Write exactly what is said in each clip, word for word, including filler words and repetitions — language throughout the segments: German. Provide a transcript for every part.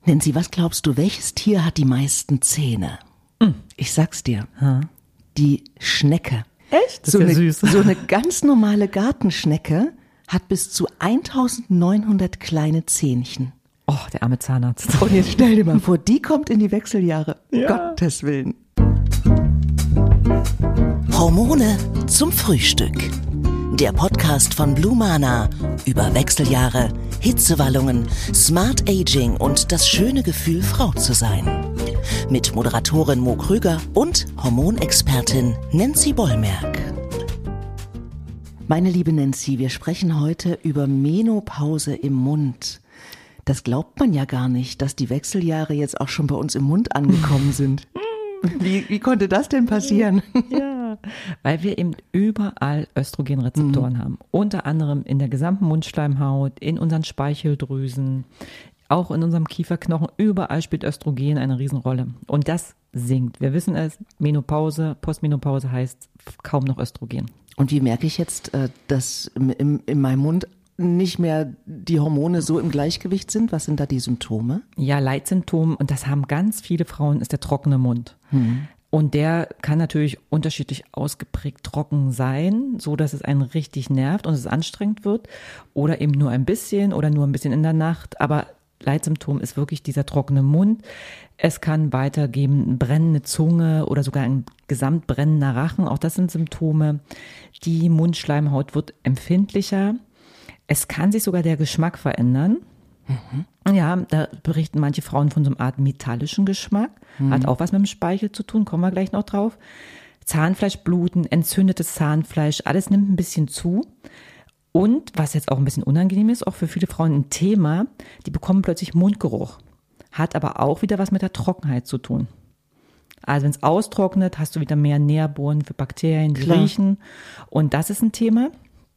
Nancy, was glaubst du, welches Tier hat die meisten Zähne? Mm. Ich sag's dir. Ha. Die Schnecke. Echt? Das so ist ja eine, süß. So eine ganz normale Gartenschnecke hat bis zu eintausendneunhundert kleine Zähnchen. Oh, der arme Zahnarzt. Und jetzt stell dir mal vor, die kommt in die Wechseljahre. Ja. Gottes Willen. Hormone zum Frühstück. Der Podcast von Blue Mana über Wechseljahre, Hitzewallungen, Smart Aging und das schöne Gefühl, Frau zu sein. Mit Moderatorin Mo Krüger und Hormonexpertin Nancy Bollmerk. Meine liebe Nancy, wir sprechen heute über Menopause im Mund. Das glaubt man ja gar nicht, dass die Wechseljahre jetzt auch schon bei uns im Mund angekommen sind. Wie, wie konnte das denn passieren? Ja, weil wir eben überall Östrogenrezeptoren mhm. haben. Unter anderem in der gesamten Mundschleimhaut, in unseren Speicheldrüsen, auch in unserem Kieferknochen. Überall spielt Östrogen eine Riesenrolle. Und das sinkt. Wir wissen es, Menopause, Postmenopause heißt kaum noch Östrogen. Und wie merke ich jetzt, dass in, in meinem Mund nicht mehr die Hormone so im Gleichgewicht sind? Was sind da die Symptome? Ja, Leitsymptom, und das haben ganz viele Frauen, ist der trockene Mund. Hm. Und der kann natürlich unterschiedlich ausgeprägt trocken sein, so dass es einen richtig nervt und es anstrengend wird. Oder eben nur ein bisschen oder nur ein bisschen in der Nacht. Aber Leitsymptom ist wirklich dieser trockene Mund. Es kann weitergeben eine brennende Zunge oder sogar ein gesamtbrennender Rachen. Auch das sind Symptome. Die Mundschleimhaut wird empfindlicher. Es kann sich sogar der Geschmack verändern. Mhm. Ja, da berichten manche Frauen von so einer Art metallischen Geschmack. Mhm. Hat auch was mit dem Speichel zu tun, kommen wir gleich noch drauf. Zahnfleischbluten, entzündetes Zahnfleisch, alles nimmt ein bisschen zu. Und was jetzt auch ein bisschen unangenehm ist, auch für viele Frauen ein Thema, die bekommen plötzlich Mundgeruch. Hat aber auch wieder was mit der Trockenheit zu tun. Also wenn es austrocknet, hast du wieder mehr Nährboden für Bakterien, die Klar. riechen. Und das ist ein Thema.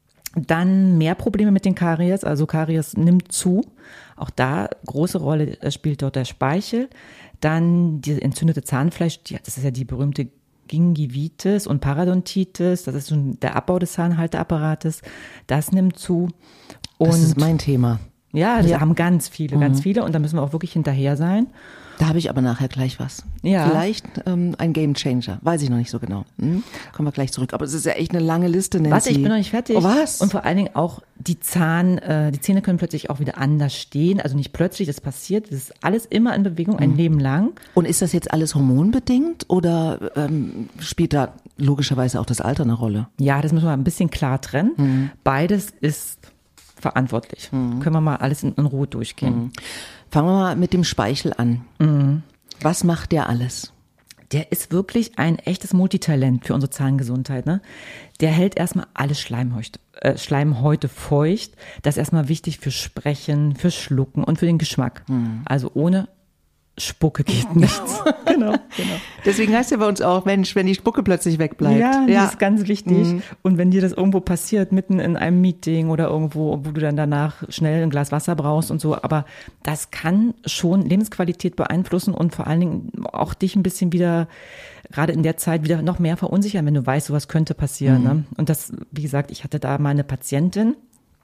Dann mehr Probleme mit den Karies, also Karies nimmt zu. Auch da große Rolle spielt dort der Speichel. Dann die entzündete Zahnfleisch, die, das ist ja die berühmte Gingivitis und Parodontitis, das ist schon der Abbau des Zahnhalteapparates, das nimmt zu. Und das ist mein Thema. Ja, das Ja. haben ganz viele, Mhm. ganz viele, und da müssen wir auch wirklich hinterher sein. Da habe ich aber nachher gleich was. Ja. Vielleicht ähm, ein Gamechanger, weiß ich noch nicht so genau. Hm? Kommen wir gleich zurück. Aber es ist ja echt eine lange Liste, Nancy. Warte, ich bin noch nicht fertig. Oh, was? Und vor allen Dingen auch die Zahn, äh, die Zähne können plötzlich auch wieder anders stehen. Also nicht plötzlich, das passiert. Das ist alles immer in Bewegung, ein Mhm. Leben lang. Und ist das jetzt alles hormonbedingt oder ähm, spielt da logischerweise auch das Alter eine Rolle? Ja, das müssen wir ein bisschen klar trennen. Mhm. Beides ist verantwortlich. Mhm. Können wir mal alles in, in Ruhe durchgehen. Mhm. Fangen wir mal mit dem Speichel an. Mhm. Was macht der alles? Der ist wirklich ein echtes Multitalent für unsere Zahngesundheit. Ne? Der hält erstmal alle Schleimhäute, äh, Schleimhäute feucht. Das ist erstmal wichtig für Sprechen, für Schlucken und für den Geschmack. Mhm. Also ohne Spucke geht nichts. genau, genau. Deswegen heißt ja bei uns auch, Mensch, wenn die Spucke plötzlich wegbleibt. Ja, das ist ganz wichtig. Mhm. Und wenn dir das irgendwo passiert, mitten in einem Meeting oder irgendwo, wo du dann danach schnell ein Glas Wasser brauchst und so, aber das kann schon Lebensqualität beeinflussen und vor allen Dingen auch dich ein bisschen wieder, gerade in der Zeit, wieder noch mehr verunsichern, wenn du weißt, sowas könnte passieren. Mhm. Ne? Und das, wie gesagt, ich hatte da mal eine Patientin,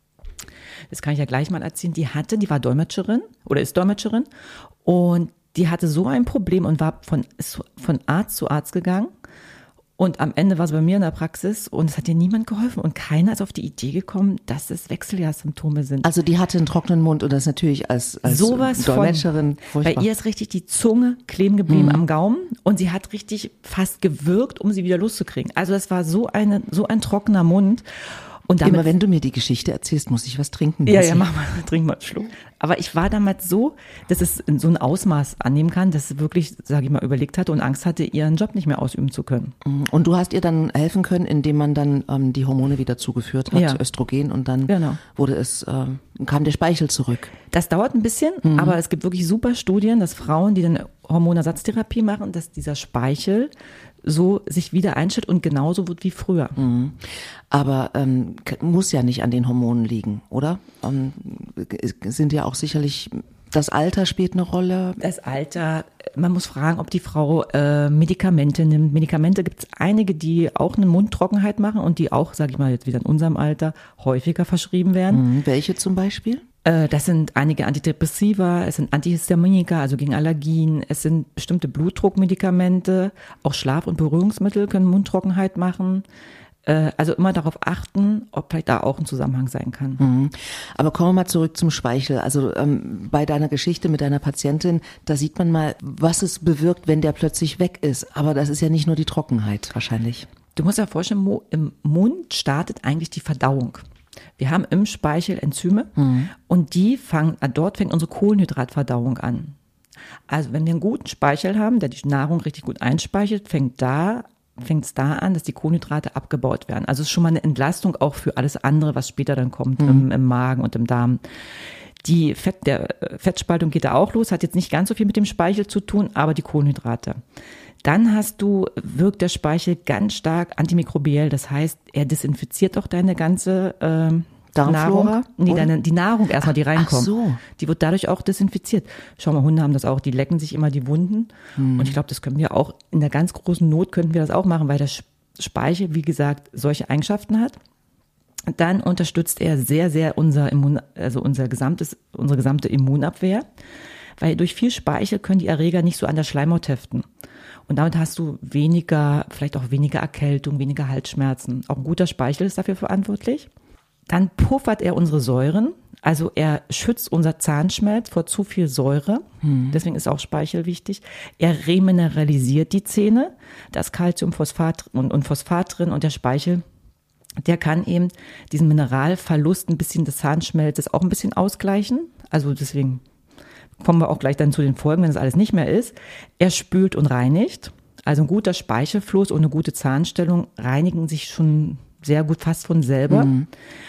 das kann ich ja gleich mal erzählen, die hatte, die war Dolmetscherin oder ist Dolmetscherin und die hatte so ein Problem und war von, ist von Arzt zu Arzt gegangen. Und am Ende war sie bei mir in der Praxis und es hat ihr niemand geholfen. Und keiner ist auf die Idee gekommen, dass es Wechseljahrssymptome sind. Also die hatte einen trockenen Mund und das natürlich als, als Sowas Dolmetscherin von, furchtbar. bei ihr ist richtig die Zunge kleben geblieben Mhm. am Gaumen und sie hat richtig fast gewürgt, um sie wieder loszukriegen. Also das war so eine, so ein trockener Mund. Und damit, Immer wenn du mir die Geschichte erzählst, muss ich was trinken. Ja, Nancy. ja, mach mal, trink mal einen Schluck. Aber ich war damals so, dass es in so ein Ausmaß annehmen kann, dass sie wirklich, sage ich mal, überlegt hatte und Angst hatte, ihren Job nicht mehr ausüben zu können. Und du hast ihr dann helfen können, indem man dann ähm, die Hormone wieder zugeführt hat, Ja. Östrogen, und dann Genau. wurde es, ähm, kam der Speichel zurück. Das dauert ein bisschen, Mhm. aber es gibt wirklich super Studien, dass Frauen, die dann Hormonersatztherapie machen, dass dieser Speichel so sich wieder einstellt und genauso wird wie früher. Mhm. Aber ähm, k- muss ja nicht an den Hormonen liegen, oder? Ähm, g- sind ja auch sicherlich, das Alter spielt eine Rolle. Das Alter, man muss fragen, ob die Frau äh, Medikamente nimmt. Medikamente gibt es einige, die auch eine Mundtrockenheit machen und die auch, sage ich mal jetzt wieder in unserem Alter, häufiger verschrieben werden. Mhm. Welche zum Beispiel? Äh, das sind einige Antidepressiva, es sind Antihistaminika, also gegen Allergien, es sind bestimmte Blutdruckmedikamente, auch Schlaf- und Berührungsmittel können Mundtrockenheit machen. Äh, also immer darauf achten, ob vielleicht da auch ein Zusammenhang sein kann. Mhm. Aber kommen wir mal zurück zum Speichel. Also ähm, bei deiner Geschichte mit deiner Patientin, da sieht man mal, was es bewirkt, wenn der plötzlich weg ist. Aber das ist ja nicht nur die Trockenheit wahrscheinlich. Du musst dir vorstellen, im Mund startet eigentlich die Verdauung. Wir haben im Speichel Enzyme mhm. und die fangen, dort fängt unsere Kohlenhydratverdauung an. Also wenn wir einen guten Speichel haben, der die Nahrung richtig gut einspeichert, fängt da fängt es da an, dass die Kohlenhydrate abgebaut werden. Also es ist schon mal eine Entlastung auch für alles andere, was später dann kommt mhm. im, im Magen und im Darm. Die Fett, der Fettspaltung geht da auch los, hat jetzt nicht ganz so viel mit dem Speichel zu tun, aber die Kohlenhydrate. Dann hast du, wirkt der Speichel ganz stark antimikrobiell, das heißt, er desinfiziert auch deine ganze ähm, Nahrung. Nee, deine, die Nahrung erstmal, die reinkommt. Ach so. Die wird dadurch auch desinfiziert. Schau mal, Hunde haben das auch, die lecken sich immer die Wunden. Hm. Und ich glaube, das können wir auch, in der ganz großen Not könnten wir das auch machen, weil der Speichel, wie gesagt, solche Eigenschaften hat. Dann unterstützt er sehr, sehr unser Immun, also unser gesamtes, unsere gesamte Immunabwehr. Weil durch viel Speichel können die Erreger nicht so an der Schleimhaut heften. Und damit hast du weniger, vielleicht auch weniger Erkältung, weniger Halsschmerzen. Auch ein guter Speichel ist dafür verantwortlich. Dann puffert er unsere Säuren, also er schützt unser Zahnschmelz vor zu viel Säure, hm. deswegen ist auch Speichel wichtig. Er remineralisiert die Zähne, da ist Calcium, Phosphat und, und Phosphat drin und der Speichel, der kann eben diesen Mineralverlust ein bisschen des Zahnschmelzes auch ein bisschen ausgleichen, also deswegen kommen wir auch gleich dann zu den Folgen, wenn das alles nicht mehr ist. Er spült und reinigt, also ein guter Speichelfluss und eine gute Zahnstellung reinigen sich schon sehr gut fast von selber. Mhm.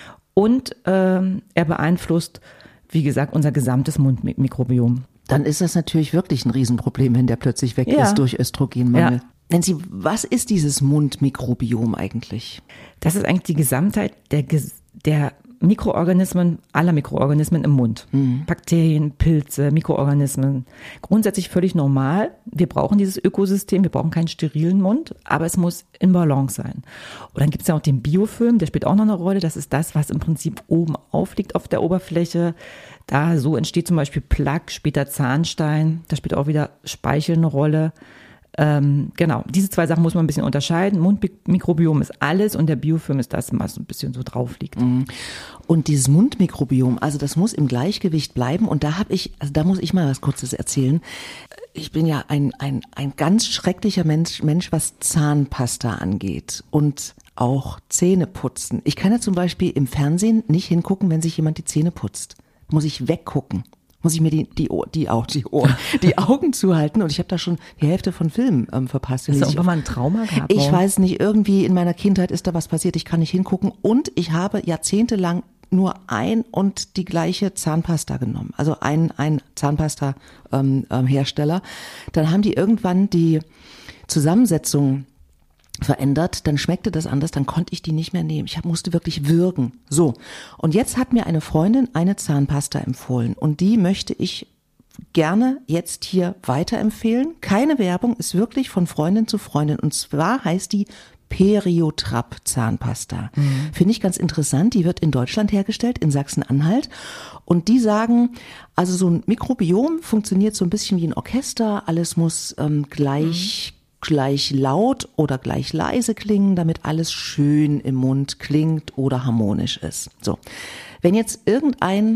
Und ähm, er beeinflusst, wie gesagt, unser gesamtes Mundmikrobiom. Dann ist das natürlich wirklich ein Riesenproblem, wenn der plötzlich weg ja. ist durch Östrogenmangel. Ja. Nancy, was ist dieses Mundmikrobiom eigentlich? Das ist eigentlich die Gesamtheit der, der Mikroorganismen, aller Mikroorganismen im Mund. Mhm. Bakterien, Pilze, Mikroorganismen. Grundsätzlich völlig normal. Wir brauchen dieses Ökosystem, wir brauchen keinen sterilen Mund, aber es muss in Balance sein. Und dann gibt es ja auch den Biofilm, der spielt auch noch eine Rolle. Das ist das, was im Prinzip oben aufliegt auf der Oberfläche. Da so entsteht zum Beispiel Plaque, später Zahnstein. Da spielt auch wieder Speichel eine Rolle. Ähm, genau, diese zwei Sachen muss man ein bisschen unterscheiden. Mundmikrobiom ist alles und der Biofilm ist das, was ein bisschen so drauf liegt. Und dieses Mundmikrobiom, also das muss im Gleichgewicht bleiben und da habe ich, also da muss ich mal was Kurzes erzählen. Ich bin ja ein ein ein ganz schrecklicher Mensch, Mensch, was Zahnpasta angeht und auch Zähne putzen. Ich kann ja zum Beispiel im Fernsehen nicht hingucken, wenn sich jemand die Zähne putzt. Muss ich weggucken. Muss ich mir die die Ohr, die auch die Ohren, die Augen zuhalten und ich habe da schon die Hälfte von Filmen ähm, verpasst. Hast du irgendwann mal ein Trauma gehabt? Ich weiß nicht, irgendwie in meiner Kindheit ist da was passiert, ich kann nicht hingucken und ich habe jahrzehntelang nur ein und die gleiche Zahnpasta genommen, also ein ein Zahnpasta ähm, ähm, Hersteller. Dann haben die irgendwann die Zusammensetzung verändert, dann schmeckte das anders, dann konnte ich die nicht mehr nehmen. Ich hab, musste wirklich würgen. So, und jetzt hat mir eine Freundin eine Zahnpasta empfohlen und die möchte ich gerne jetzt hier weiterempfehlen. Keine Werbung, ist wirklich von Freundin zu Freundin und zwar heißt die Periotrap Zahnpasta. Mhm. Finde ich ganz interessant, die wird in Deutschland hergestellt, in Sachsen-Anhalt und die sagen, also so ein Mikrobiom funktioniert so ein bisschen wie ein Orchester, alles muss ähm, gleich mhm. gleich laut oder gleich leise klingen, damit alles schön im Mund klingt oder harmonisch ist. So, wenn jetzt irgendein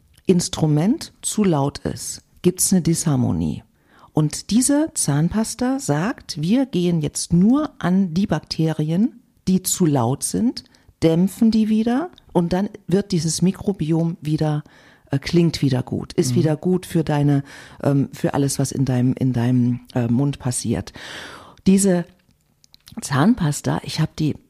Instrument zu laut ist, gibt's eine Disharmonie. Und diese Zahnpasta sagt, wir gehen jetzt nur an die Bakterien, die zu laut sind, dämpfen die wieder und dann wird dieses Mikrobiom wieder klingt wieder gut, ist mhm. wieder gut für deine, ähm, für alles, was in deinem, in deinem äh, Mund passiert. Diese Zahnpasta, ich habe die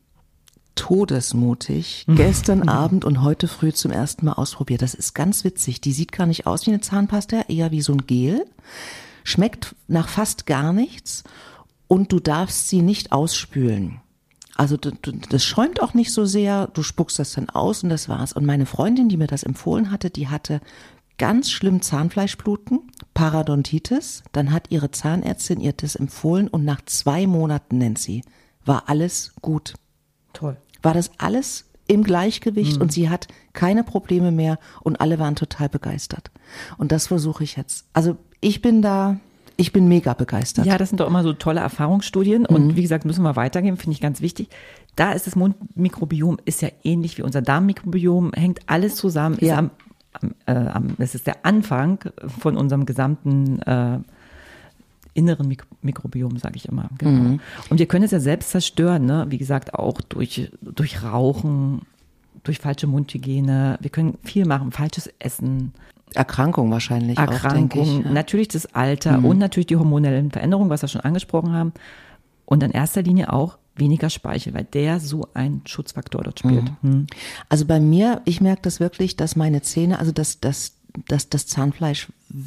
todesmutig gestern Abend und heute früh zum ersten Mal ausprobiert. Das ist ganz witzig. Die sieht gar nicht aus wie eine Zahnpasta, eher wie so ein Gel. Schmeckt nach fast gar nichts und du darfst sie nicht ausspülen. Also das schäumt auch nicht so sehr, du spuckst das dann aus und das war's. Und meine Freundin, die mir das empfohlen hatte, die hatte ganz schlimm Zahnfleischbluten, Parodontitis. Dann hat ihre Zahnärztin ihr das empfohlen und nach zwei Monaten, Nancy, war alles gut. Toll. War das alles im Gleichgewicht mhm. und sie hat keine Probleme mehr und alle waren total begeistert. Und das versuche ich jetzt. Also ich bin da, ich bin mega begeistert. Ja, das sind doch immer so tolle Erfahrungsstudien und mhm. wie gesagt, müssen wir weitergeben, finde ich ganz wichtig. Da ist das Mundmikrobiom, ist ja ähnlich wie unser Darmmikrobiom, hängt alles zusammen, ist ja. am, am, äh, am, es ist der Anfang von unserem gesamten äh, inneren Mik- Mikrobiom, sage ich immer. Genau. Mhm. Und wir können es ja selbst zerstören, ne? Wie gesagt, auch durch, durch Rauchen, durch falsche Mundhygiene. Wir können viel machen, falsches Essen. Erkrankung wahrscheinlich Erkrankung, auch, denke ich. Ja. Natürlich das Alter mhm. und natürlich die hormonellen Veränderungen, was wir schon angesprochen haben. Und in erster Linie auch weniger Speichel, weil der so ein Schutzfaktor dort spielt. Mhm. Hm. Also bei mir, ich merke das wirklich, dass meine Zähne, also dass, dass, dass das Zahnfleisch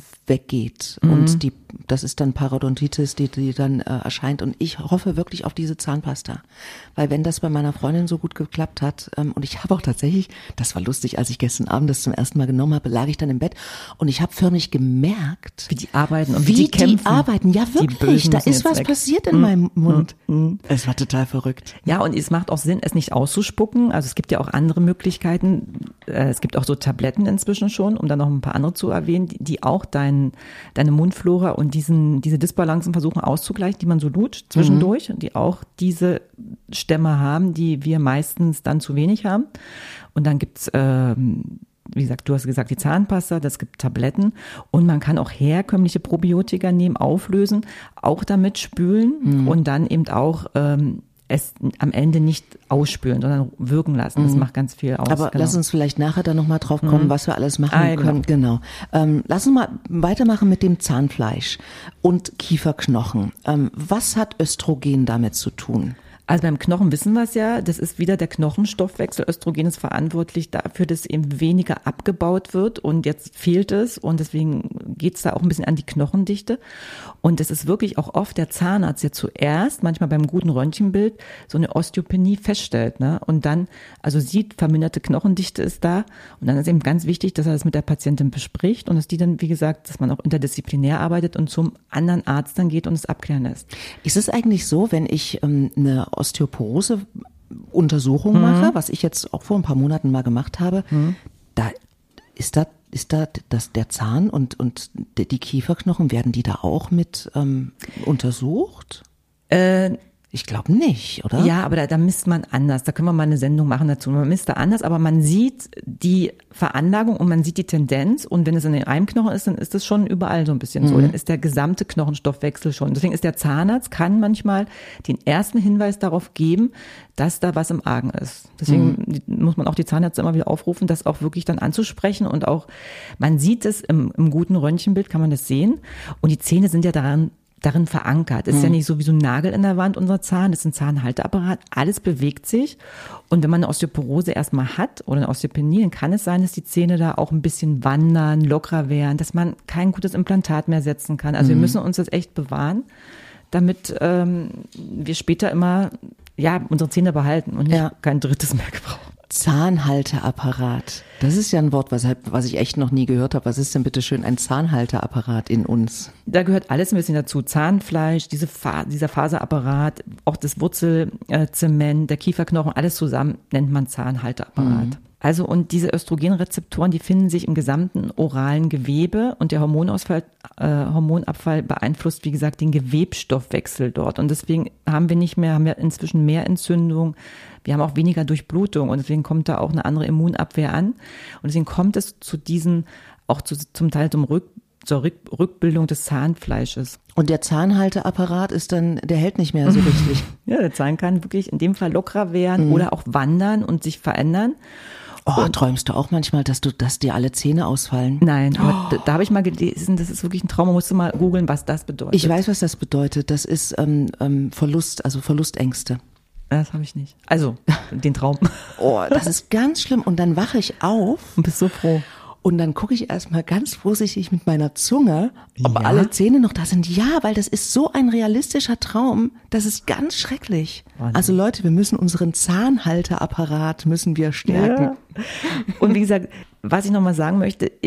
weggeht mhm. und die, das ist dann Parodontitis, die, die dann äh, erscheint und ich hoffe wirklich auf diese Zahnpasta, weil wenn das bei meiner Freundin so gut geklappt hat ähm, und ich habe auch tatsächlich, das war lustig, als ich gestern Abend das zum ersten Mal genommen habe, lag ich dann im Bett und ich habe förmlich gemerkt, wie die arbeiten und wie, wie die kämpfen. Die arbeiten, ja wirklich, da ist was weg. passiert in mhm. meinem Mund. Mhm. Es war total verrückt. Ja, und es macht auch Sinn, es nicht auszuspucken, also es gibt ja auch andere Möglichkeiten, es gibt auch so Tabletten inzwischen schon, um dann noch ein paar andere zu erwähnen, die, die auch dein deine Mundflora und diesen, diese Disbalancen versuchen auszugleichen, die man so lutscht zwischendurch, mhm. die auch diese Stämme haben, die wir meistens dann zu wenig haben. Und dann gibt's, ähm, wie gesagt, du hast gesagt, die Zahnpasta, das gibt Tabletten und man kann auch herkömmliche Probiotika nehmen, auflösen, auch damit spülen mhm. und dann eben auch ähm, es am Ende nicht ausspülen, sondern wirken lassen. Das mhm. macht ganz viel aus. Aber genau. lass uns vielleicht nachher dann nochmal drauf kommen, mhm. was wir alles machen ah, können. Genau. genau. Ähm, lass uns mal weitermachen mit dem Zahnfleisch und Kieferknochen. Ähm, was hat Östrogen damit zu tun? Also beim Knochen wissen wir es ja, das ist wieder der Knochenstoffwechsel. Östrogen ist verantwortlich dafür, dass eben weniger abgebaut wird und jetzt fehlt es und deswegen geht es da auch ein bisschen an die Knochendichte. Und es ist wirklich auch oft der Zahnarzt, der zuerst, manchmal beim guten Röntgenbild, so eine Osteopenie feststellt, ne? Und dann also sieht, verminderte Knochendichte ist da und dann ist eben ganz wichtig, dass er das mit der Patientin bespricht und dass die dann, wie gesagt, dass man auch interdisziplinär arbeitet und zum anderen Arzt dann geht und es abklären lässt. Ist es eigentlich so, wenn ich ähm, eine Osteoporose-Untersuchung mhm. mache, was ich jetzt auch vor ein paar Monaten mal gemacht habe, mhm. da ist da ist da das, der Zahn und und die Kieferknochen, werden die da auch mit ähm, untersucht? Äh, Ich glaube nicht, oder? Ja, aber da, da misst man anders. Da können wir mal eine Sendung machen dazu. Man misst da anders, aber man sieht die Veranlagung und man sieht die Tendenz. Und wenn es in einem Knochen ist, dann ist das schon überall so ein bisschen mhm. so. Dann ist der gesamte Knochenstoffwechsel schon. Deswegen ist der Zahnarzt, kann manchmal den ersten Hinweis darauf geben, dass da was im Argen ist. Deswegen mhm. muss man auch die Zahnärzte immer wieder aufrufen, das auch wirklich dann anzusprechen. Und auch, man sieht es im, im guten Röntgenbild, kann man das sehen. Und die Zähne sind ja daran darin verankert. Es ist mhm. ja nicht so wie so ein Nagel in der Wand, unser Zahn, das ist ein Zahnhalteapparat, alles bewegt sich. Und wenn man eine Osteoporose erstmal hat oder eine Osteopenie, dann kann es sein, dass die Zähne da auch ein bisschen wandern, lockerer werden, dass man kein gutes Implantat mehr setzen kann. Also mhm. wir müssen uns das echt bewahren, damit ähm, wir später immer ja unsere Zähne behalten und nicht ja. kein drittes mehr gebrauchen. Zahnhalteapparat. Das ist ja ein Wort, was, was ich echt noch nie gehört habe. Was ist denn bitte schön ein Zahnhalteapparat in uns? Da gehört alles ein bisschen dazu. Zahnfleisch, diese Fa- dieser Faserapparat, auch das Wurzelzement, der Kieferknochen, alles zusammen nennt man Zahnhalteapparat. Mhm. Also und diese Östrogenrezeptoren, die finden sich im gesamten oralen Gewebe und der Hormonausfall, äh, Hormonabfall beeinflusst, wie gesagt, den Gewebsstoffwechsel dort. Und deswegen haben wir nicht mehr, haben wir inzwischen mehr Entzündung. Wir haben auch weniger Durchblutung und deswegen kommt da auch eine andere Immunabwehr an. Und deswegen kommt es zu diesen, auch zu, zum Teil zum Rück, zur Rück, Rückbildung des Zahnfleisches. Und der Zahnhalteapparat ist dann, der hält nicht mehr so richtig. Ja, der Zahn kann wirklich in dem Fall lockerer werden mhm. oder auch wandern und sich verändern. Oh, und träumst du auch manchmal, dass du, dass dir alle Zähne ausfallen? Nein, aber oh. da, da habe ich mal gelesen, das ist wirklich ein Trauma. Musst du mal googeln, was das bedeutet. Ich weiß, was das bedeutet. Das ist ähm, ähm, Verlust, also Verlustängste. Das habe ich nicht. Also, den Traum. Oh, das ist ganz schlimm. Und dann wache ich auf. Und bist so froh. Und dann gucke ich erstmal ganz vorsichtig mit meiner Zunge, ob ja? alle Zähne noch da sind. Ja, weil das ist so ein realistischer Traum. Das ist ganz schrecklich. Wahnsinn. Also Leute, wir müssen unseren Zahnhalteapparat müssen wir stärken. Ja. Und wie gesagt, was ich nochmal sagen möchte, ist,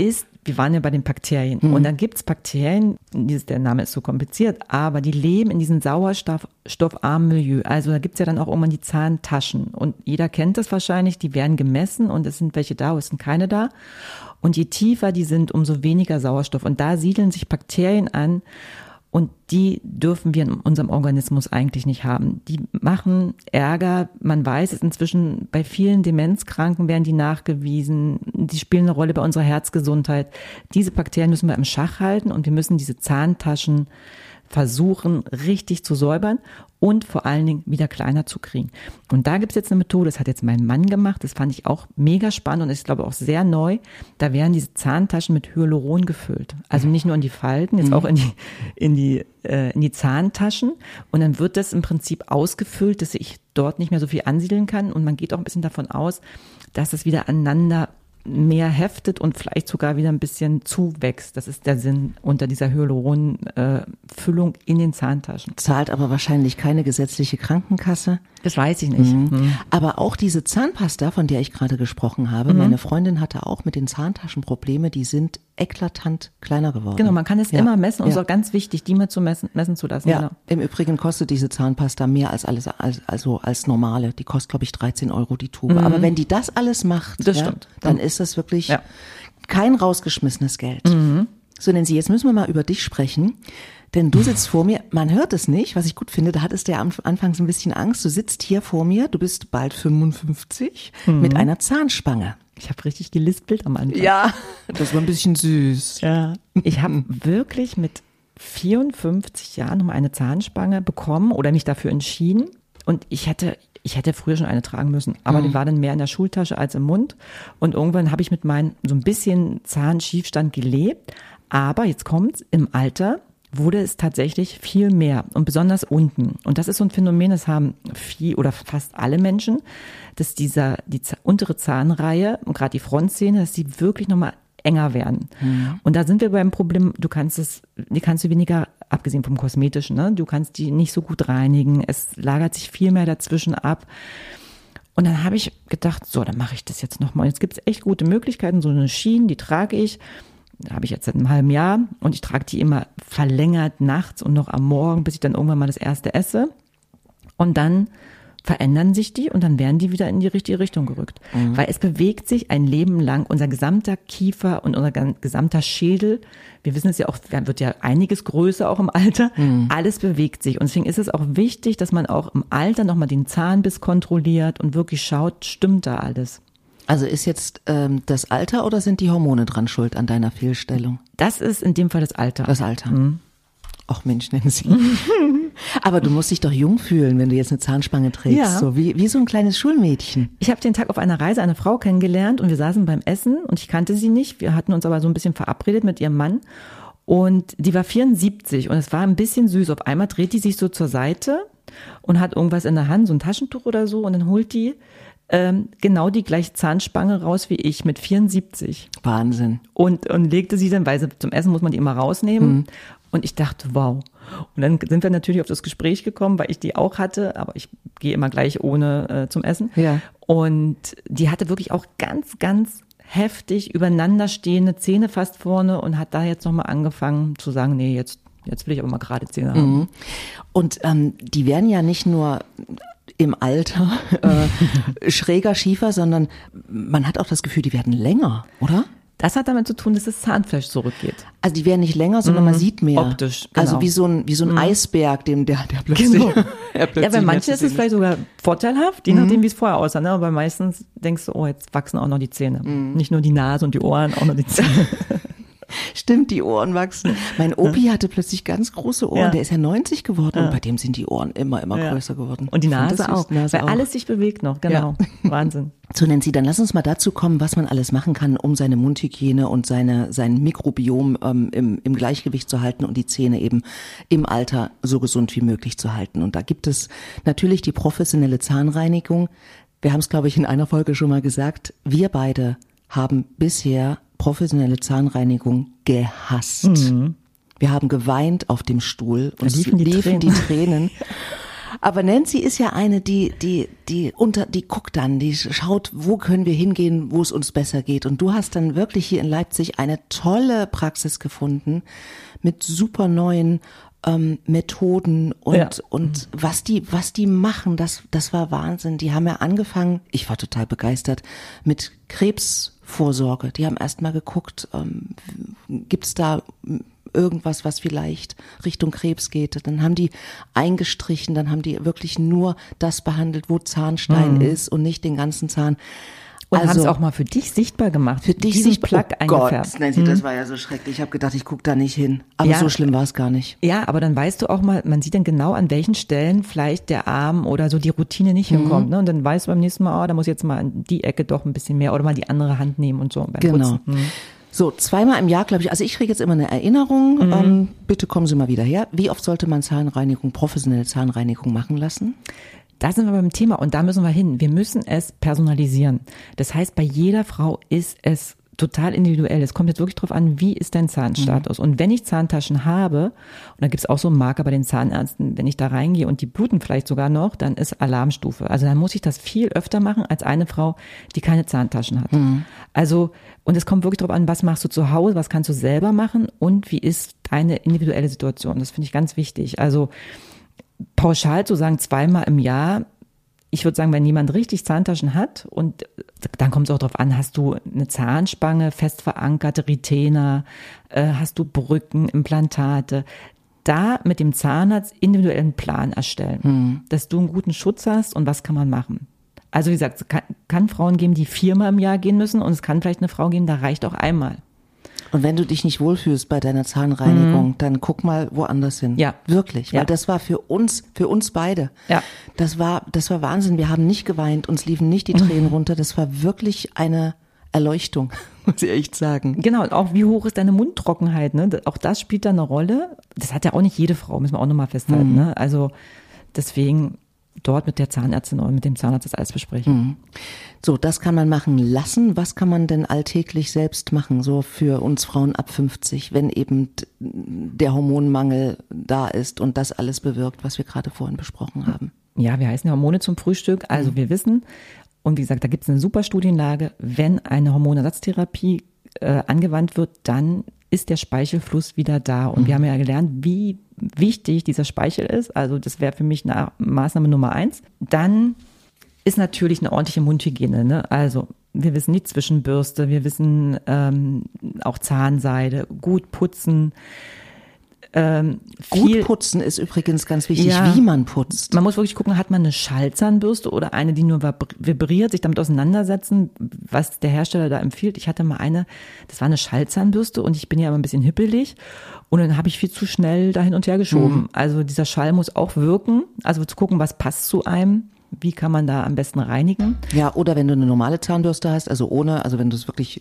wir waren ja bei den Bakterien. Mhm. Und dann gibt's Bakterien, dieses, der Name ist so kompliziert, aber die leben in diesem sauerstoffarmen Milieu. Also da gibt's ja dann auch irgendwann die Zahntaschen. Und jeder kennt das wahrscheinlich, die werden gemessen und es sind welche da, es sind keine da. Und je tiefer die sind, umso weniger Sauerstoff. Und da siedeln sich Bakterien an. Und die dürfen wir in unserem Organismus eigentlich nicht haben. Die machen Ärger. Man weiß es inzwischen, bei vielen Demenzkranken werden die nachgewiesen. Die spielen eine Rolle bei unserer Herzgesundheit. Diese Bakterien müssen wir im Schach halten und wir müssen diese Zahntaschen versuchen, richtig zu säubern und vor allen Dingen wieder kleiner zu kriegen. Und da gibt es jetzt eine Methode, das hat jetzt mein Mann gemacht, das fand ich auch mega spannend und ist, glaube ich, auch sehr neu. Da werden diese Zahntaschen mit Hyaluron gefüllt. Also nicht nur in die Falten, jetzt auch in die, in die, äh, in die Zahntaschen. Und dann wird das im Prinzip ausgefüllt, dass ich dort nicht mehr so viel ansiedeln kann. Und man geht auch ein bisschen davon aus, dass es wieder aneinander mehr heftet und vielleicht sogar wieder ein bisschen zuwächst. Das ist der Sinn unter dieser Hyaluron-Füllung in den Zahntaschen. Zahlt aber wahrscheinlich keine gesetzliche Krankenkasse. Das weiß ich nicht. Mhm. Mhm. Aber auch diese Zahnpasta, von der ich gerade gesprochen habe, mhm. meine Freundin hatte auch mit den Zahntaschen Probleme, die sind eklatant kleiner geworden. Genau, man kann es ja. immer messen und es ja. ist auch ganz wichtig, die mal zu messen, messen zu lassen. Ja, genau. Im Übrigen kostet diese Zahnpasta mehr als alles, als, also als normale. Die kostet, glaube ich, dreizehn Euro die Tube. Mhm. Aber wenn die das alles macht, das ja, stimmt. dann ist das wirklich ja. kein rausgeschmissenes Geld. Mhm. So, Nancy, jetzt müssen wir mal über dich sprechen. Denn du sitzt vor mir, man hört es nicht, was ich gut finde, da hattest du ja am Anfang so ein bisschen Angst. Du sitzt hier vor mir, du bist bald fünfundfünfzig mhm. mit einer Zahnspange. Ich habe richtig gelispelt am Anfang. Ja, das war ein bisschen süß. Ja. Ich habe wirklich mit vierundfünfzig Jahren um eine Zahnspange bekommen oder mich dafür entschieden. Und ich hätte, ich hätte früher schon eine tragen müssen, aber mhm. die war dann mehr in der Schultasche als im Mund. Und irgendwann habe ich mit meinem so ein bisschen Zahnschiefstand gelebt. Aber jetzt kommt's, im Alter wurde es tatsächlich viel mehr und besonders unten. Und das ist so ein Phänomen, das haben viel oder fast alle Menschen, dass dieser die Z- untere Zahnreihe und gerade die Frontzähne, dass die wirklich nochmal enger werden. Mhm. Und da sind wir beim Problem, du kannst es, die kannst du weniger, abgesehen vom Kosmetischen, ne? Du kannst die nicht so gut reinigen, es lagert sich viel mehr dazwischen ab. Und dann habe ich gedacht, so, dann mache ich das jetzt nochmal. Jetzt gibt es echt gute Möglichkeiten, so eine Schiene, die trage ich. Habe ich jetzt seit einem halben Jahr und ich trage die immer verlängert nachts und noch am Morgen, bis ich dann irgendwann mal das erste esse. Und dann verändern sich die und dann werden die wieder in die richtige Richtung gerückt. Mhm. Weil es bewegt sich ein Leben lang, unser gesamter Kiefer und unser gesamter Schädel, wir wissen es ja auch, wird ja einiges größer auch im Alter, mhm. alles bewegt sich. Und deswegen ist es auch wichtig, dass man auch im Alter nochmal den Zahnbiss kontrolliert und wirklich schaut, stimmt da alles. Also ist jetzt ähm, das Alter oder sind die Hormone dran schuld an deiner Fehlstellung? Das ist in dem Fall das Alter. Das Alter. Mhm. Ach Mensch, Nancy. Aber du musst dich doch jung fühlen, wenn du jetzt eine Zahnspange trägst. Ja. So wie, wie so ein kleines Schulmädchen. Ich habe den Tag auf einer Reise eine Frau kennengelernt und wir saßen beim Essen und ich kannte sie nicht. Wir hatten uns aber so ein bisschen verabredet mit ihrem Mann. Und die war vierundsiebzig und es war ein bisschen süß. Auf einmal dreht die sich so zur Seite und hat irgendwas in der Hand, so ein Taschentuch oder so. Und dann holt die ähm, genau die gleiche Zahnspange raus wie ich mit vierundsiebzig. Wahnsinn. Und, und legte sie dann, weil sie, zum Essen muss man die immer rausnehmen. Mhm. Und ich dachte, wow. Und dann sind wir natürlich auf das Gespräch gekommen, weil ich die auch hatte, aber ich gehe immer gleich ohne äh, zum Essen. Ja. Und die hatte wirklich auch ganz, ganz heftig übereinander stehende Zähne fast vorne und hat da jetzt nochmal angefangen zu sagen, nee, jetzt, jetzt will ich aber mal gerade Zähne haben. Mhm. Und ähm, die werden ja nicht nur im Alter äh, schräger, schiefer, sondern man hat auch das Gefühl, die werden länger, oder? Das hat damit zu tun, dass das Zahnfleisch zurückgeht. Also die werden nicht länger, sondern mhm. man sieht mehr. Optisch, genau. Also wie so ein, wie so ein mhm. Eisberg, dem der, der plötzlich. Genau. der plötzlich ja, bei manchen ist es vielleicht sogar vorteilhaft, je mhm. nachdem, wie es vorher aussah. Ne? Aber meistens denkst du, oh, jetzt wachsen auch noch die Zähne. Mhm. Nicht nur die Nase und die Ohren, auch noch die Zähne. Stimmt, die Ohren wachsen. Mein Opi hatte plötzlich ganz große Ohren, ja. der ist ja neunzig geworden ja. und bei dem sind die Ohren immer, immer ja. größer geworden. Und die Nase auch, Nase weil auch. alles sich bewegt noch, genau. Ja. Wahnsinn. So, Nancy, dann lass uns mal dazu kommen, was man alles machen kann, um seine Mundhygiene und seine, sein Mikrobiom ähm, im, im Gleichgewicht zu halten und die Zähne eben im Alter so gesund wie möglich zu halten. Und da gibt es natürlich die professionelle Zahnreinigung. Wir haben es, glaube ich, in einer Folge schon mal gesagt. Wir beide haben bisher professionelle Zahnreinigung gehasst. Mhm. Wir haben geweint auf dem Stuhl und da liefen, die, liefen Tränen. die Tränen. Aber Nancy ist ja eine, die, die, die unter, die guckt dann, die schaut, wo können wir hingehen, wo es uns besser geht. Und du hast dann wirklich hier in Leipzig eine tolle Praxis gefunden mit super neuen ähm, Methoden und, Ja. und was die, was die machen, das, das war Wahnsinn. Die haben ja angefangen, ich war total begeistert, mit Krebsvorsorge. Die haben erst mal geguckt, ähm, gibt's da irgendwas, was vielleicht Richtung Krebs geht. Dann haben die eingestrichen, dann haben die wirklich nur das behandelt, wo Zahnstein Mhm. ist und nicht den ganzen Zahn. Und haben es Also, auch mal für dich sichtbar gemacht. für dich diesen sich Plug oh Gott, eingefärbt. Nancy, das war ja so schrecklich. Ich habe gedacht, ich gucke da nicht hin. Aber Ja. so schlimm war es gar nicht. Ja, aber dann weißt du auch mal, man sieht dann genau, an welchen Stellen vielleicht der Arm oder so die Routine nicht Mhm. hinkommt. Ne? Und dann weißt du beim nächsten Mal, oh, da muss ich jetzt mal an die Ecke doch ein bisschen mehr oder mal die andere Hand nehmen und so beim Genau. Putzen. Mhm. So, zweimal im Jahr, glaube ich. Also ich kriege jetzt immer eine Erinnerung. Mhm. Ähm, bitte kommen Sie mal wieder her. Wie oft sollte man Zahnreinigung, professionelle Zahnreinigung machen lassen? Da sind wir beim Thema und da müssen wir hin. Wir müssen es personalisieren. Das heißt, bei jeder Frau ist es total individuell. Es kommt jetzt wirklich drauf an, wie ist dein Zahnstatus? Mhm. Und wenn ich Zahntaschen habe, und da gibt es auch so einen Marker bei den Zahnärzten, wenn ich da reingehe und die bluten vielleicht sogar noch, dann ist Alarmstufe. Also dann muss ich das viel öfter machen als eine Frau, die keine Zahntaschen hat. Mhm. Also, und es kommt wirklich drauf an, was machst du zu Hause, was kannst du selber machen und wie ist deine individuelle Situation? Das finde ich ganz wichtig. Also pauschal zu sagen, zweimal im Jahr, ich würde sagen, wenn jemand richtig Zahntaschen hat und dann kommt es auch darauf an, hast du eine Zahnspange, fest verankerte Retainer, äh, hast du Brücken, Implantate, da mit dem Zahnarzt individuellen Plan erstellen, hm. dass du einen guten Schutz hast und was kann man machen. Also wie gesagt, es kann, kann Frauen geben, die viermal im Jahr gehen müssen und es kann vielleicht eine Frau geben, da reicht auch einmal. Und wenn du dich nicht wohlfühlst bei deiner Zahnreinigung, mhm. dann guck mal woanders hin. Ja. Wirklich. Weil ja. das war für uns, für uns beide. Ja. Das war, das war Wahnsinn. Wir haben nicht geweint, uns liefen nicht die Tränen runter. Das war wirklich eine Erleuchtung, muss ich echt sagen. Genau. Und auch wie hoch ist deine Mundtrockenheit, ne? Auch das spielt da eine Rolle. Das hat ja auch nicht jede Frau, müssen wir auch nochmal festhalten, mhm. ne? Also, deswegen dort mit der Zahnärztin oder mit dem Zahnarzt das alles besprechen. Mhm. So, das kann man machen lassen. Was kann man denn alltäglich selbst machen, so für uns Frauen ab fünfzig, wenn eben der Hormonmangel da ist und das alles bewirkt, was wir gerade vorhin besprochen haben? Ja, wir heißen ja Hormone zum Frühstück. Also mhm. wir wissen, und wie gesagt, da gibt es eine super Studienlage, wenn eine Hormonersatztherapie äh, angewandt wird, dann ist der Speichelfluss wieder da. Und mhm. wir haben ja gelernt, wie wichtig dieser Speichel ist. Also das wäre für mich eine Maßnahme Nummer eins. Dann ist natürlich eine ordentliche Mundhygiene. Ne? Also wir wissen die Zwischenbürste, wir wissen ähm, auch Zahnseide, gut putzen. Ähm, viel, Gut putzen ist übrigens ganz wichtig, ja, wie man putzt. Man muss wirklich gucken, hat man eine Schallzahnbürste oder eine, die nur vibriert, sich damit auseinandersetzen, was der Hersteller da empfiehlt. Ich hatte mal eine, das war eine Schallzahnbürste und ich bin ja immer ein bisschen hippelig und dann habe ich viel zu schnell da hin und her geschoben. Mhm. Also dieser Schall muss auch wirken, also zu gucken, was passt zu einem. Wie kann man da am besten reinigen? Ja, oder wenn du eine normale Zahnbürste hast, also ohne, also wenn du es wirklich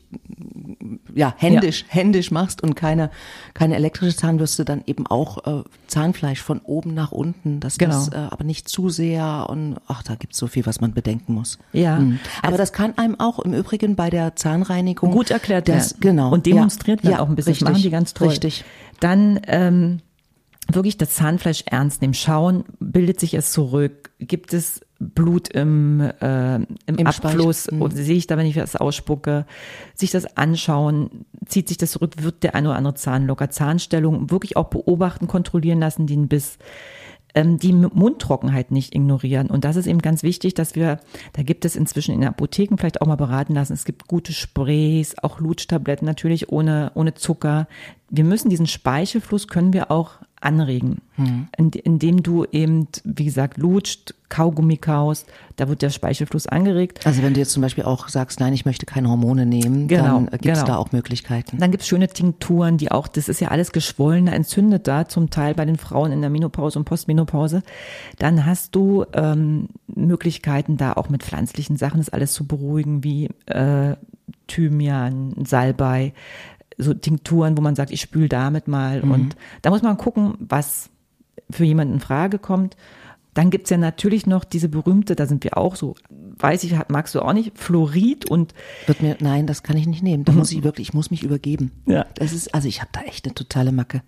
ja händisch ja. händisch machst und keine keine elektrische Zahnbürste, dann eben auch äh, Zahnfleisch von oben nach unten, das genau. das äh, aber nicht zu sehr und ach, da gibt's so viel, was man bedenken muss. Ja, mhm. aber also, das kann einem auch im Übrigen bei der Zahnreinigung gut erklärt das, werden. Genau und demonstriert ja. werden auch ein bisschen. Richtig, das machen die ganz toll. Richtig. Dann ähm, wirklich das Zahnfleisch ernst nehmen, schauen, bildet sich es zurück, gibt es Blut im, äh, im, Im Abfluss mhm. oder sehe ich da, wenn ich das ausspucke, sich das anschauen, zieht sich das zurück, wird der ein oder andere Zahn locker, Zahnstellung, wirklich auch beobachten, kontrollieren lassen, den Biss, ähm, die Mundtrockenheit nicht ignorieren und das ist eben ganz wichtig, dass wir, da gibt es inzwischen in den Apotheken vielleicht auch mal beraten lassen, es gibt gute Sprays, auch Lutschtabletten, natürlich ohne, ohne Zucker. Wir müssen diesen Speichelfluss, können wir auch anregen, hm. indem du eben, wie gesagt, lutscht, Kaugummi kaust, da wird der Speichelfluss angeregt. Also wenn du jetzt zum Beispiel auch sagst, nein, ich möchte keine Hormone nehmen, genau, dann gibt es genau. da auch Möglichkeiten. Dann gibt es schöne Tinkturen, die auch, das ist ja alles geschwollen, entzündet da, zum Teil bei den Frauen in der Menopause und Postmenopause. Dann hast du ähm, Möglichkeiten, da auch mit pflanzlichen Sachen das alles zu beruhigen, wie äh, Thymian, Salbei, so Tinkturen, wo man sagt, ich spüle damit mal. Mhm. Und da muss man gucken, was für jemanden in Frage kommt. Dann gibt's ja natürlich noch diese berühmte, da sind wir auch so, weiß ich, magst du auch nicht, Fluorid und wird mir, nein, das kann ich nicht nehmen. Da muss ich wirklich, ich muss mich übergeben. Ja. Das ist, also ich habe da echt eine totale Macke.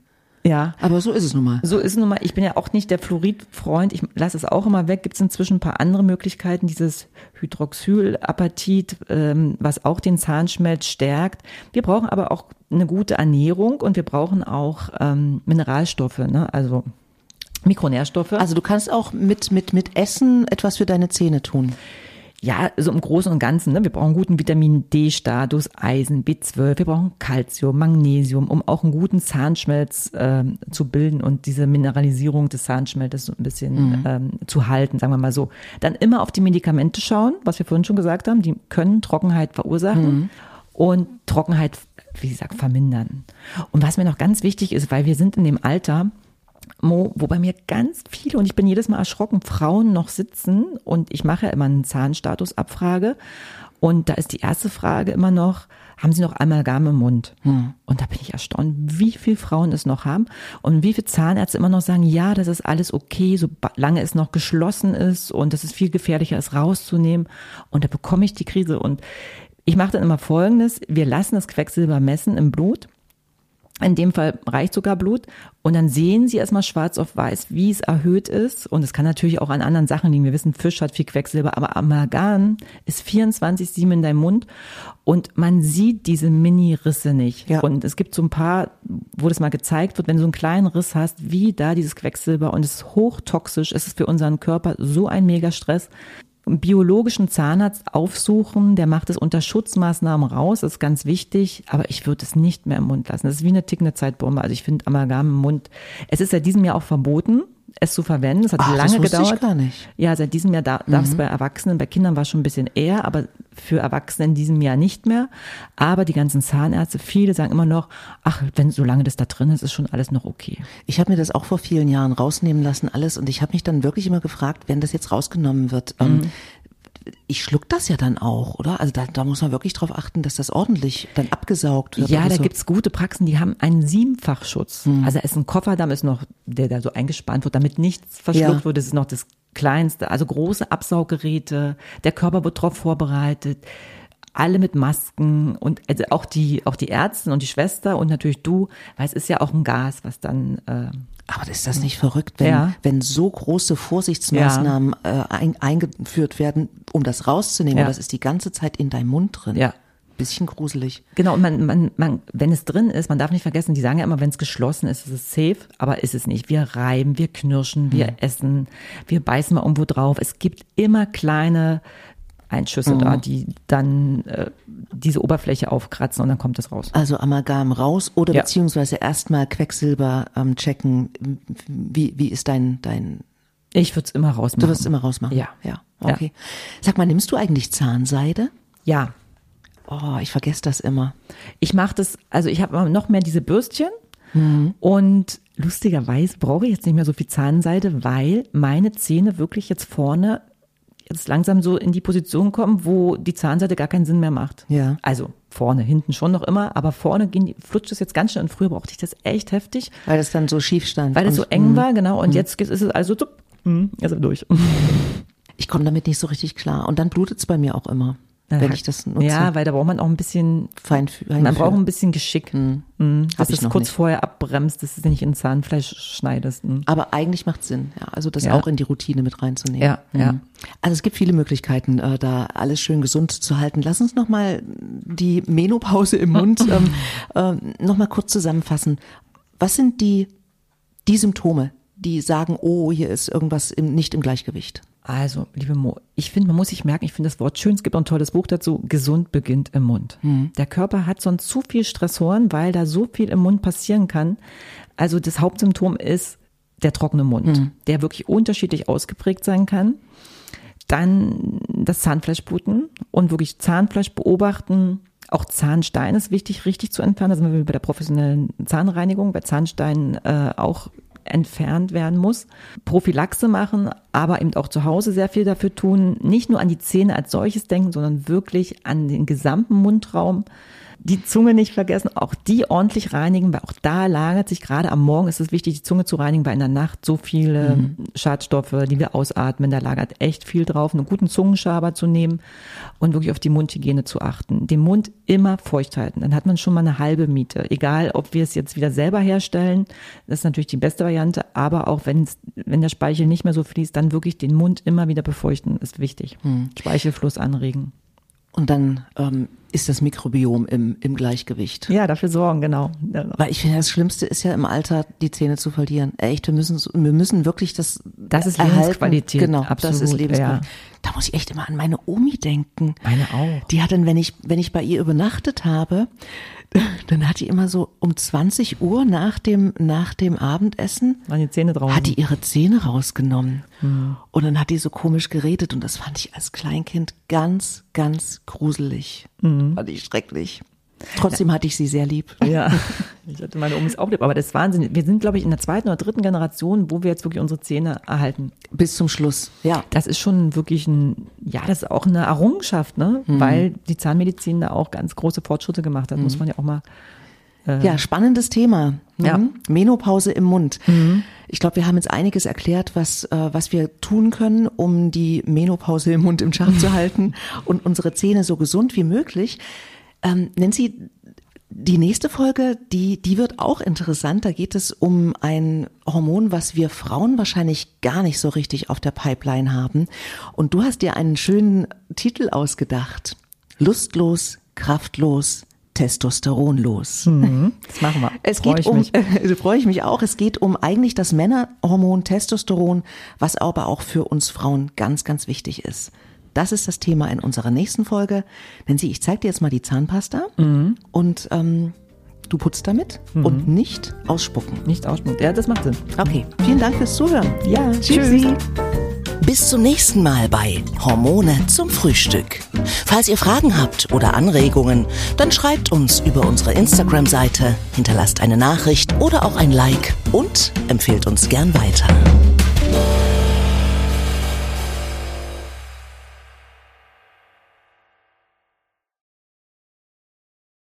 Ja. Aber so ist es nun mal. So ist es nun mal. Ich bin ja auch nicht der Fluorid-Freund. Ich lasse es auch immer weg. Gibt es inzwischen ein paar andere Möglichkeiten. Dieses Hydroxylapatit, ähm, was auch den Zahnschmelz stärkt. Wir brauchen aber auch eine gute Ernährung und wir brauchen auch ähm, Mineralstoffe, ne? Also Mikronährstoffe. Also du kannst auch mit, mit, mit Essen etwas für deine Zähne tun. Ja, so im Großen und Ganzen, ne? Wir brauchen guten Vitamin D-Status, Eisen, B zwölf, wir brauchen Calcium, Magnesium, um auch einen guten Zahnschmelz äh, zu bilden und diese Mineralisierung des Zahnschmelzes so ein bisschen mhm. ähm, zu halten, sagen wir mal so. Dann immer auf die Medikamente schauen, was wir vorhin schon gesagt haben, die können Trockenheit verursachen mhm. und Trockenheit, wie gesagt, vermindern. Und was mir noch ganz wichtig ist, weil wir sind in dem Alter, Mo, wo bei mir ganz viele, und ich bin jedes Mal erschrocken, Frauen noch sitzen und ich mache ja immer eine Zahnstatusabfrage und da ist die erste Frage immer noch, haben Sie noch Amalgam im Mund? Hm. Und da bin ich erstaunt, wie viele Frauen es noch haben und wie viele Zahnärzte immer noch sagen, ja, das ist alles okay, solange es noch geschlossen ist und das ist viel gefährlicher, es rauszunehmen, und da bekomme ich die Krise. Und ich mache dann immer Folgendes, wir lassen das Quecksilber messen im Blut. In dem Fall reicht sogar Blut und dann sehen Sie erstmal schwarz auf weiß, wie es erhöht ist, und es kann natürlich auch an anderen Sachen liegen. Wir wissen, Fisch hat viel Quecksilber, aber Amalgam ist vierundzwanzig sieben in deinem Mund und man sieht diese Mini-Risse nicht. Ja. Und es gibt so ein paar, wo das mal gezeigt wird, wenn du so einen kleinen Riss hast, wie da dieses Quecksilber, und es ist hochtoxisch, es ist für unseren Körper so ein Mega-Stress. Einen biologischen Zahnarzt aufsuchen, der macht es unter Schutzmaßnahmen raus, das ist ganz wichtig, aber ich würde es nicht mehr im Mund lassen. Das ist wie eine tickende Zeitbombe. Also ich finde Amalgam im Mund, es ist seit diesem Jahr auch verboten, es zu verwenden. Es hat Ach, lange das wusste gedauert. Ich gar nicht. Ja, seit diesem Jahr darf es mhm. bei Erwachsenen, bei Kindern war es schon ein bisschen eher, aber für Erwachsene in diesem Jahr nicht mehr. Aber die ganzen Zahnärzte, viele sagen immer noch, ach, wenn solange das da drin ist, ist schon alles noch okay. Ich habe mir das auch vor vielen Jahren rausnehmen lassen, alles, und ich habe mich dann wirklich immer gefragt, wenn das jetzt rausgenommen wird, mhm. ähm, ich schluck das ja dann auch, oder? Also da, da muss man wirklich drauf achten, dass das ordentlich dann abgesaugt wird. Ja, da so. gibt's gute Praxen, die haben einen Siebenfachschutz. Hm. Also es ist ein Kofferdamm, ist noch, der da so eingespannt wird, damit nichts verschluckt ja. wird. Das ist noch das Kleinste. Also große Absauggeräte, der Körper wird darauf vorbereitet. Alle mit Masken und also auch die auch die Ärzte und die Schwester und natürlich du, weil es ist ja auch ein Gas, was dann äh, aber ist das nicht verrückt, wenn, ja. wenn so große Vorsichtsmaßnahmen ja. äh, ein, eingeführt werden, um das rauszunehmen, ja. und das ist die ganze Zeit in deinem Mund drin. Ja. Bisschen gruselig. Genau, und man, man, man, wenn es drin ist, man darf nicht vergessen, die sagen ja immer, wenn es geschlossen ist, ist es safe, aber ist es nicht. Wir reiben, wir knirschen, wir hm. essen, wir beißen mal irgendwo drauf. Es gibt immer kleine Einschüsse mhm. da, die dann äh, diese Oberfläche aufkratzen und dann kommt das raus. Also Amalgam raus oder ja. beziehungsweise erstmal Quecksilber ähm, checken. Wie, wie ist dein, dein Ich würde es immer rausmachen. Du wirst es immer rausmachen? Ja. Ja, okay. Ja. Sag mal, nimmst du eigentlich Zahnseide? Ja. Oh, ich vergesse das immer. Ich mache das, also ich habe noch mehr diese Bürstchen mhm. und lustigerweise brauche ich jetzt nicht mehr so viel Zahnseide, weil meine Zähne wirklich jetzt vorne jetzt langsam so in die Position kommen, wo die Zahnseide gar keinen Sinn mehr macht. Ja. Also vorne, hinten schon noch immer, aber vorne ging die, flutscht es jetzt ganz schnell und früher brauchte ich das echt heftig. Weil das dann so schief stand. Weil es so eng mh. war, genau, und mh. jetzt ist es also so, mh, also durch. Ich komme damit nicht so richtig klar und dann blutet es bei mir auch immer. Dann wenn hat, ich das nutze. Ja, weil da braucht man auch ein bisschen Feinfühl. Man braucht ein bisschen Geschick. Mhm. Mhm. Dass du es kurz nicht. vorher abbremst, dass du es nicht in Zahnfleisch schneidest. Mhm. Aber eigentlich macht es Sinn, ja, also das ja. auch in die Routine mit reinzunehmen. Ja, mhm. ja. Also es gibt viele Möglichkeiten, äh, da alles schön gesund zu halten. Lass uns nochmal die Menopause im Mund ähm, äh, nochmal kurz zusammenfassen. Was sind die, die Symptome, die sagen, oh, hier ist irgendwas im, nicht im Gleichgewicht? Also, liebe Mo, ich finde, man muss sich merken, ich finde das Wort schön, es gibt auch ein tolles Buch dazu, gesund beginnt im Mund. Mhm. Der Körper hat sonst zu viel Stressoren, weil da so viel im Mund passieren kann. Also das Hauptsymptom ist der trockene Mund, mhm. der wirklich unterschiedlich ausgeprägt sein kann. Dann das Zahnfleischbluten und wirklich Zahnfleisch beobachten. Auch Zahnstein ist wichtig, richtig zu entfernen. Da sind wir bei der professionellen Zahnreinigung, bei Zahnsteinen äh, auch entfernt werden muss. Prophylaxe machen, aber eben auch zu Hause sehr viel dafür tun. Nicht nur an die Zähne als solches denken, sondern wirklich an den gesamten Mundraum. Die Zunge nicht vergessen, auch die ordentlich reinigen, weil auch da lagert sich, gerade am Morgen ist es wichtig, die Zunge zu reinigen, weil in der Nacht so viele mhm. Schadstoffe, die wir ausatmen, da lagert echt viel drauf. Einen guten Zungenschaber zu nehmen und wirklich auf die Mundhygiene zu achten. Den Mund immer feucht halten, dann hat man schon mal eine halbe Miete. Egal, ob wir es jetzt wieder selber herstellen, das ist natürlich die beste Variante, aber auch wenn wenn der Speichel nicht mehr so fließt, dann wirklich den Mund immer wieder befeuchten, ist wichtig. Mhm. Speichelfluss anregen. Und dann ähm, ist das Mikrobiom im, im Gleichgewicht. Ja, dafür sorgen, genau. Weil ich finde, das Schlimmste ist ja im Alter, die Zähne zu verlieren. Echt, wir müssen, wir müssen wirklich das Das ist erhalten. Lebensqualität. Genau, absolut, das ist Lebensqualität. Ja. Da muss ich echt immer an meine Omi denken. Meine auch. Die hat dann, wenn ich, wenn ich bei ihr übernachtet habe, dann hat die immer so um zwanzig Uhr nach dem, nach dem Abendessen, waren die Zähne draußen. hat die ihre Zähne rausgenommen. Mhm. Und dann hat die so komisch geredet und das fand ich als Kleinkind ganz, ganz gruselig. Mhm. Fand ich schrecklich. Trotzdem hatte ich sie sehr lieb. Ja, ich hatte meine Omis auch lieb, aber das ist Wahnsinn. Wir sind, glaube ich, in der zweiten oder dritten Generation, wo wir jetzt wirklich unsere Zähne erhalten. Bis zum Schluss, ja. Das ist schon wirklich ein, ja, das ist auch eine Errungenschaft, ne? Mhm. Weil die Zahnmedizin da auch ganz große Fortschritte gemacht hat, mhm. muss man ja auch mal. Äh ja, spannendes Thema. Mhm. Ja. Menopause im Mund. Mhm. Ich glaube, wir haben jetzt einiges erklärt, was, äh, was wir tun können, um die Menopause im Mund im Schach zu halten und unsere Zähne so gesund wie möglich. Ähm, Nancy, die nächste Folge, die, die wird auch interessant. Da geht es um ein Hormon, was wir Frauen wahrscheinlich gar nicht so richtig auf der Pipeline haben. Und du hast dir einen schönen Titel ausgedacht. Lustlos, kraftlos, testosteronlos. Mhm, das machen wir. Es freu geht ich um, mich. äh, freue ich mich auch. Es geht um eigentlich das Männerhormon Testosteron, was aber auch für uns Frauen ganz, ganz wichtig ist. Das ist das Thema in unserer nächsten Folge. Nancy, ich zeige dir jetzt mal die Zahnpasta mhm. und ähm, du putzt damit mhm. und nicht ausspucken. Nicht ausspucken, ja, das macht Sinn. Okay, vielen Dank fürs Zuhören. Ja, tschüssi. tschüss. Bis zum nächsten Mal bei Hormone zum Frühstück. Falls ihr Fragen habt oder Anregungen, dann schreibt uns über unsere Instagram-Seite, hinterlasst eine Nachricht oder auch ein Like und empfehlt uns gern weiter.